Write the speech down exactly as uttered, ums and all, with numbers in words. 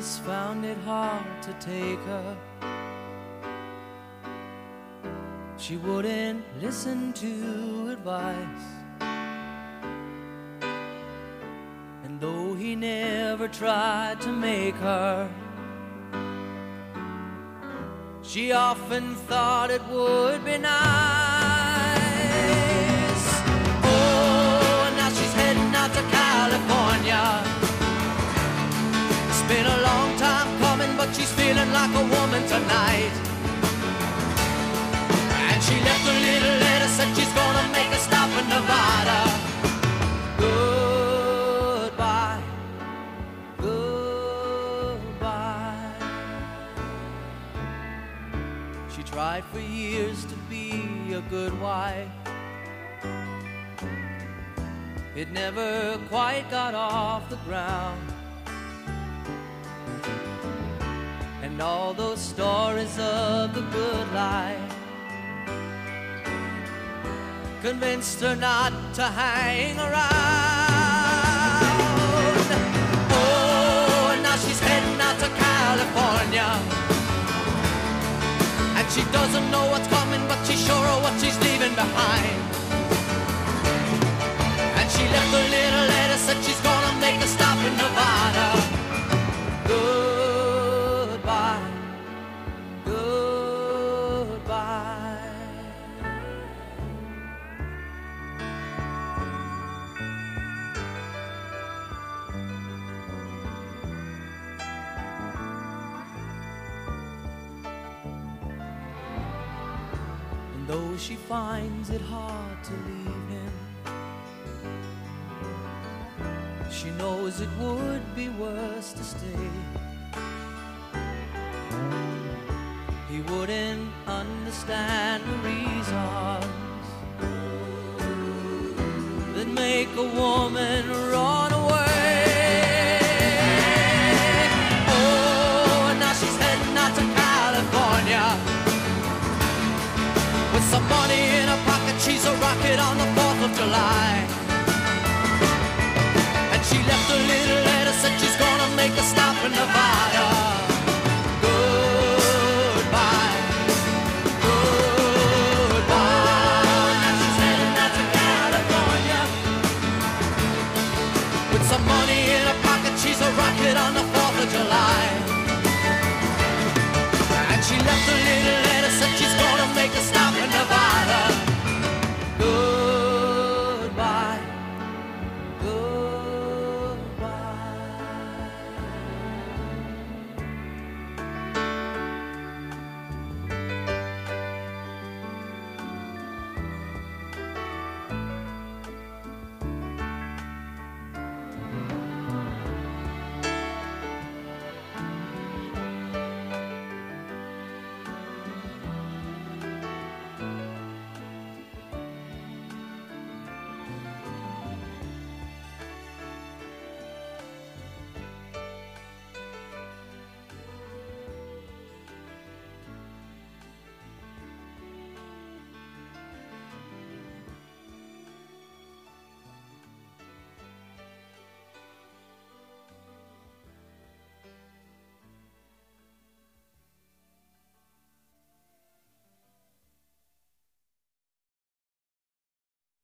always found it hard to take her. She wouldn't listen to advice, and though he never tried to make her, she often thought it would be nice. Oh, and now she's heading out to California. It's been a long time coming, but she's feeling like a woman tonight. And she left a little letter, said she's gonna make a stop in Nevada. Goodbye, goodbye. She tried for years to be a good wife. It never quite got off the ground. And all those stories of the good life convinced her not to hang around. Oh, and now she's heading out to California, and she doesn't know what's coming, but she's sure of what she's leaving behind. And she left a little letter, said she's gonna make a stop in Nevada. Goodbye, goodbye. And though she finds it hard to leave him, she knows it would be worse to stay. He wouldn't understand the reasons that make a woman run away. Oh, and now she's heading out to California. With some money in her pocket, she's a rocket on the fourth of July. And she left a little letter, said she's gonna make a stop in Nevada. Goodbye, goodbye. Now she's heading out to California. With some money in her pocket, she's a rocket on the fourth of July. And she left a little letter, said she's gonna make a stop